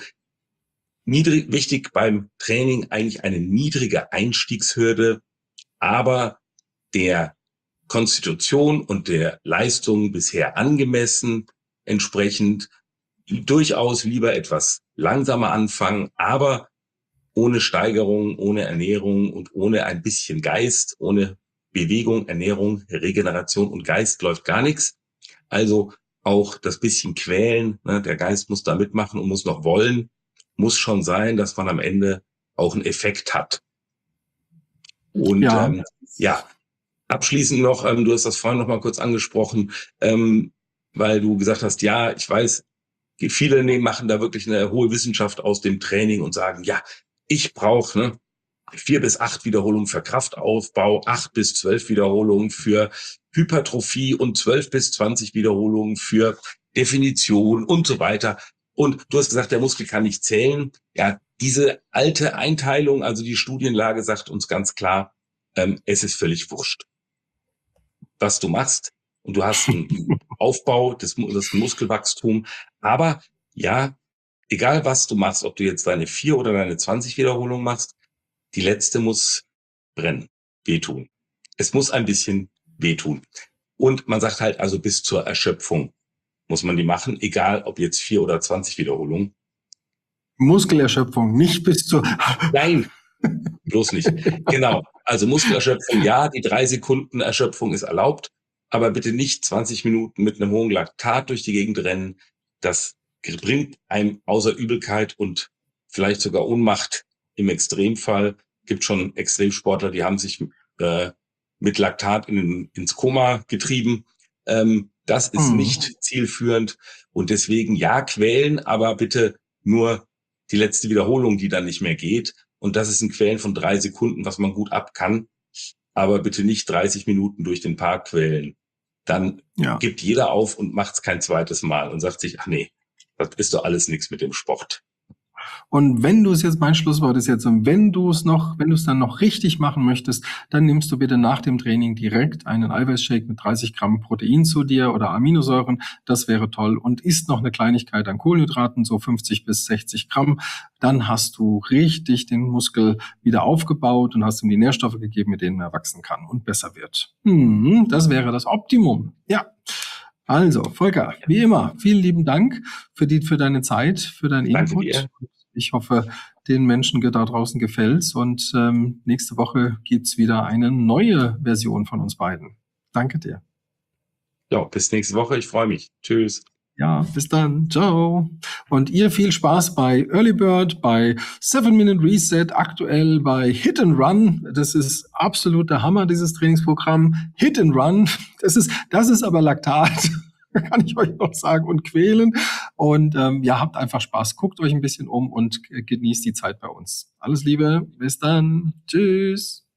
Speaker 2: wichtig beim Training eigentlich eine niedrige Einstiegshürde, aber der Konstitution und der Leistung bisher angemessen, entsprechend durchaus lieber etwas langsamer anfangen, aber ohne Steigerung, ohne Ernährung und ohne ein bisschen Geist, ohne Bewegung, Ernährung, Regeneration und Geist läuft gar nichts. Also auch das bisschen quälen, ne, der Geist muss da mitmachen und muss noch wollen, muss schon sein, dass man am Ende auch einen Effekt hat. Und ja, abschließend noch, du hast das vorhin noch mal kurz angesprochen, weil du gesagt hast, ja, ich weiß, viele machen da wirklich eine hohe Wissenschaft aus dem Training und sagen, ja, ich brauche 4 bis 8 Wiederholungen für Kraftaufbau, 8 bis 12 Wiederholungen für Hypertrophie und 12 bis 20 Wiederholungen für Definition und so weiter. Und du hast gesagt, der Muskel kann nicht zählen. Ja, diese alte Einteilung, also die Studienlage sagt uns ganz klar, es ist völlig wurscht, was du machst. Und du hast einen Aufbau, das Muskelwachstum. Aber ja, egal was du machst, ob du jetzt deine 4 oder deine 20 Wiederholungen machst, die letzte muss brennen, wehtun. Es muss ein bisschen wehtun. Und man sagt halt also bis zur Erschöpfung muss man die machen, egal ob jetzt 4 oder 20 Wiederholungen.
Speaker 1: Muskelerschöpfung, nicht bis zur...
Speaker 2: Nein, bloß nicht. Genau, also Muskelerschöpfung, ja, die 3 Sekunden Erschöpfung ist erlaubt, aber bitte nicht 20 Minuten mit einem hohen Laktat durch die Gegend rennen. Das bringt einem außer Übelkeit und vielleicht sogar Ohnmacht im Extremfall. Gibt schon Extremsportler, die haben sich mit Laktat ins Koma getrieben. Das ist nicht zielführend und deswegen ja quälen, aber bitte nur die letzte Wiederholung, die dann nicht mehr geht. Und das ist ein Quälen von 3 Sekunden, was man gut ab kann. Aber bitte nicht 30 Minuten durch den Park quälen. Dann gibt jeder auf und macht es kein zweites Mal und sagt sich, ach nee, das ist doch alles nichts mit dem Sport.
Speaker 1: Und wenn du es jetzt, mein Schlusswort ist jetzt, und wenn du es dann noch richtig machen möchtest, dann nimmst du bitte nach dem Training direkt einen Eiweißshake mit 30 Gramm Protein zu dir oder Aminosäuren. Das wäre toll. Und isst noch eine Kleinigkeit an Kohlenhydraten, so 50 bis 60 Gramm. Dann hast du richtig den Muskel wieder aufgebaut und hast ihm die Nährstoffe gegeben, mit denen er wachsen kann und besser wird. Das wäre das Optimum. Ja. Also, Volker, wie immer, vielen lieben Dank für deine Zeit, für deinen Input. Dir. Ich hoffe, den Menschen da draußen gefällt's und nächste Woche gibt's wieder eine neue Version von uns beiden. Danke dir.
Speaker 2: Ja, bis nächste Woche. Ich freue mich. Tschüss.
Speaker 1: Ja, bis dann. Ciao. Und ihr viel Spaß bei Early Bird, bei 7-Minute Reset, aktuell bei Hit and Run. Das ist absoluter Hammer, dieses Trainingsprogramm. Hit and Run. Das ist aber Laktat. Kann ich euch noch sagen, und quälen. Und habt einfach Spaß. Guckt euch ein bisschen um und genießt die Zeit bei uns. Alles Liebe. Bis dann. Tschüss.